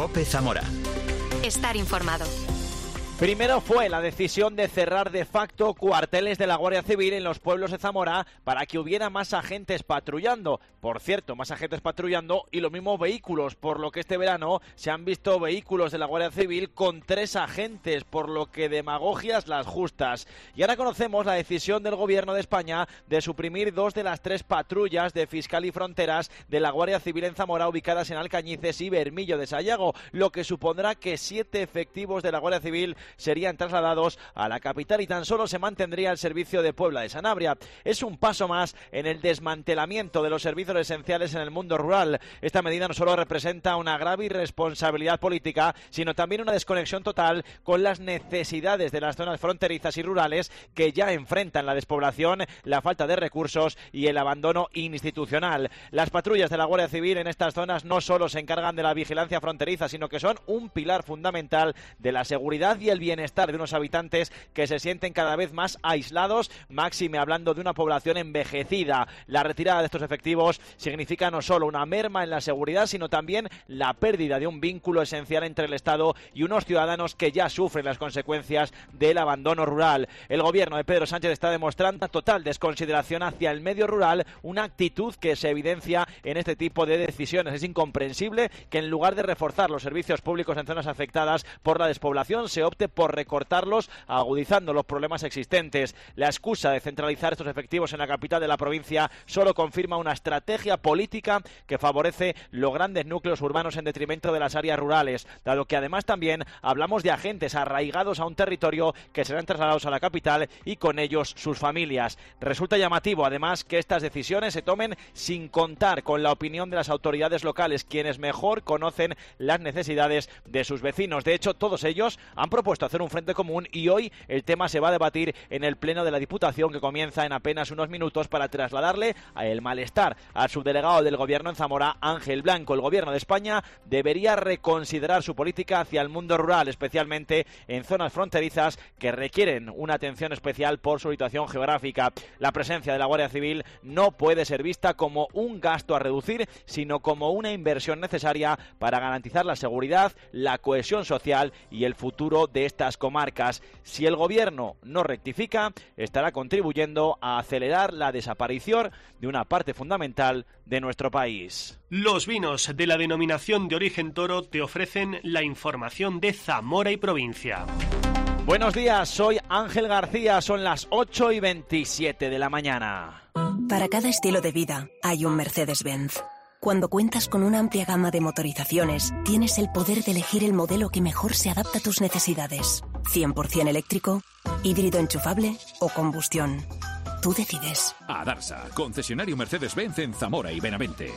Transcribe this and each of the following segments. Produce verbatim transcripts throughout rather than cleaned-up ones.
COPE Zamora. Estar informado. Primero fue la decisión de cerrar de facto cuarteles de la Guardia Civil en los pueblos de Zamora para que hubiera más agentes patrullando. Por cierto, más agentes patrullando y los mismos vehículos, por lo que este verano se han visto vehículos de la Guardia Civil con tres agentes, por lo que demagogias las justas. Y ahora conocemos la decisión del Gobierno de España de suprimir dos de las tres patrullas de Fiscal y Fronteras de la Guardia Civil en Zamora, ubicadas en Alcañices y Bermillo de Sayago, lo que supondrá que siete efectivos de la Guardia Civil serían trasladados a la capital y tan solo se mantendría el servicio de Puebla de Sanabria. Es un paso más en el desmantelamiento de los servicios esenciales en el mundo rural. Esta medida no solo representa una grave irresponsabilidad política, sino también una desconexión total con las necesidades de las zonas fronterizas y rurales que ya enfrentan la despoblación, la falta de recursos y el abandono institucional. Las patrullas de la Guardia Civil en estas zonas no solo se encargan de la vigilancia fronteriza, sino que son un pilar fundamental de la seguridad y el bienestar de unos habitantes que se sienten cada vez más aislados, máxime hablando de una población envejecida. La retirada de estos efectivos significa no solo una merma en la seguridad, sino también la pérdida de un vínculo esencial entre el Estado y unos ciudadanos que ya sufren las consecuencias del abandono rural. El gobierno de Pedro Sánchez está demostrando total desconsideración hacia el medio rural, una actitud que se evidencia en este tipo de decisiones. Es incomprensible que en lugar de reforzar los servicios públicos en zonas afectadas por la despoblación se opte por recortarlos, agudizando los problemas existentes. La excusa de centralizar estos efectivos en la capital de la provincia solo confirma una estrategia política que favorece los grandes núcleos urbanos en detrimento de las áreas rurales, dado que además también hablamos de agentes arraigados a un territorio que serán trasladados a la capital y con ellos sus familias. Resulta llamativo además que estas decisiones se tomen sin contar con la opinión de las autoridades locales, quienes mejor conocen las necesidades de sus vecinos. De hecho, todos ellos han propuesto hacer un frente común y hoy el tema se va a debatir en el pleno de la Diputación, que comienza en apenas unos minutos, para trasladarle el malestar al subdelegado del Gobierno en Zamora, Ángel Blanco. El Gobierno de España debería reconsiderar su política hacia el mundo rural, especialmente en zonas fronterizas que requieren una atención especial por su situación geográfica. La presencia de la Guardia Civil no puede ser vista como un gasto a reducir, sino como una inversión necesaria para garantizar la seguridad, la cohesión social y el futuro de estas comarcas. Si el gobierno no rectifica, estará contribuyendo a acelerar la desaparición de una parte fundamental de nuestro país. Los vinos de la denominación de origen Toro te ofrecen la información de Zamora y provincia. Buenos días, soy Ángel García, son las ocho y veintisiete de la mañana. Para cada estilo de vida hay un Mercedes-Benz. Cuando cuentas con una amplia gama de motorizaciones, tienes el poder de elegir el modelo que mejor se adapta a tus necesidades. cien por ciento eléctrico, híbrido enchufable o combustión. Tú decides. Adarsa, concesionario Mercedes-Benz en Zamora y Benavente.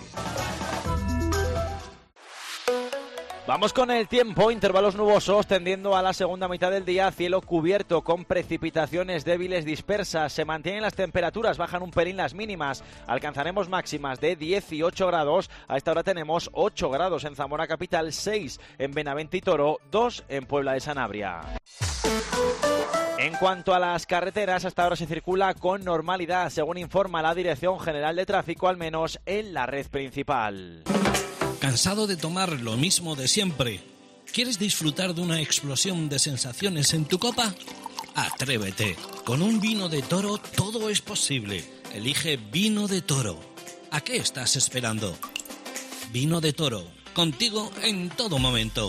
Vamos con el tiempo, intervalos nubosos tendiendo a la segunda mitad del día, cielo cubierto con precipitaciones débiles dispersas, se mantienen las temperaturas, bajan un pelín las mínimas, alcanzaremos máximas de dieciocho grados, a esta hora tenemos ocho grados en Zamora capital, seis en Benavente y Toro, dos en Puebla de Sanabria. En cuanto a las carreteras, hasta ahora se circula con normalidad, según informa la Dirección General de Tráfico, al menos en la red principal. ¿Cansado de tomar lo mismo de siempre? ¿Quieres disfrutar de una explosión de sensaciones en tu copa? Atrévete. Con un vino de Toro todo es posible. Elige Vino de Toro. ¿A qué estás esperando? Vino de Toro. Contigo en todo momento.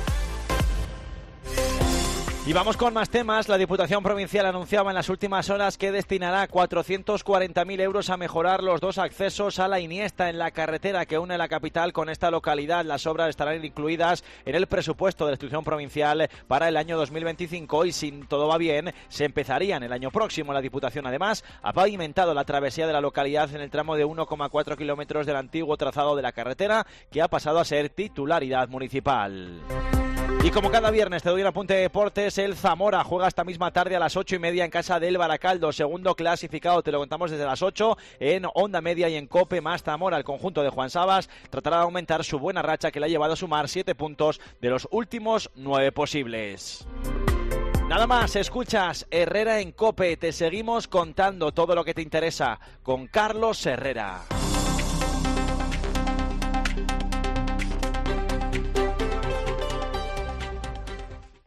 Y vamos con más temas. La Diputación Provincial anunciaba en las últimas horas que destinará cuatrocientos cuarenta mil euros a mejorar los dos accesos a la Iniesta en la carretera que une la capital con esta localidad. Las obras estarán incluidas en el presupuesto de la institución provincial para el año dos mil veinticinco y, si todo va bien, se empezarían el año próximo. La Diputación, además, ha pavimentado la travesía de la localidad en el tramo de uno coma cuatro kilómetros del antiguo trazado de la carretera, que ha pasado a ser titularidad municipal. Y como cada viernes te doy un apunte de deportes, el Zamora juega esta misma tarde a las ocho y media en casa del Baracaldo, segundo clasificado, te lo contamos desde las ocho en Onda Media y en COPE más Zamora. El conjunto de Juan Sabas tratará de aumentar su buena racha que le ha llevado a sumar siete puntos de los últimos nueve posibles. Nada más, escuchas Herrera en COPE, te seguimos contando todo lo que te interesa con Carlos Herrera.